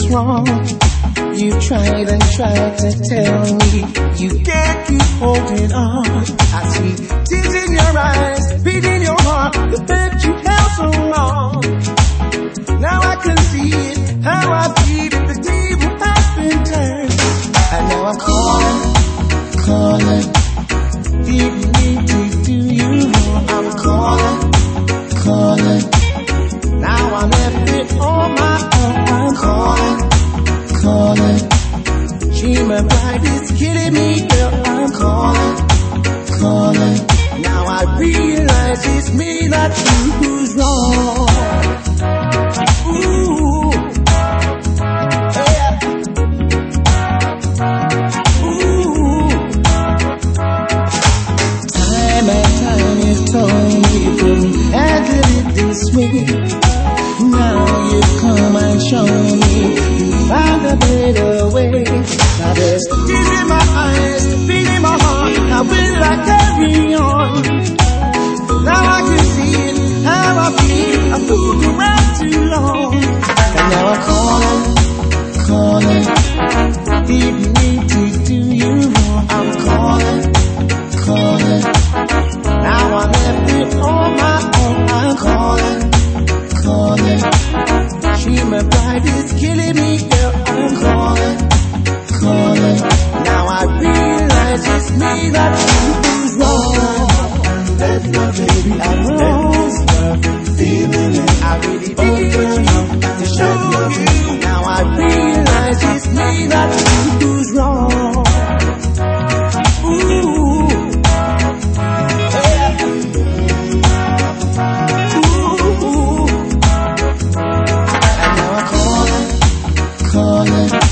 who's wrong. You tried and tried to tell me you can't keep holding on. I see tears in your eyes, beat in your heart, the bed you held so long. Now I can see it, how I feel it, the table has been turned. And now I'm calling, didn't mean to do you wrong. I'm calling, now I'm left it on my own. I'm calling, dream of pride is killing me, girl. I'm calling, now I realize it's me, not you, who's wrong. Ooh, yeah. Ooh. Time and time you told me you couldn't handle it this way. Now you've come and shown me you found a better way. Now there's tears in my eyes, beat in my heart. How will I carry on? Now I can see it, how I feel. I fooled around too long. And now I'm calling, didn't mean to do you wrong. I'm calling, now I'm left it on my own. I'm calling, dream of pride is killing me, girl. I'm calling, now I realize it's me, not you, who's wrong. That's my baby, I'm wrong. Feeling it, I really need you to show you. Now I realize it's me, not you, who's wrong. Ooh, yeah. Ooh, and now I'm calling.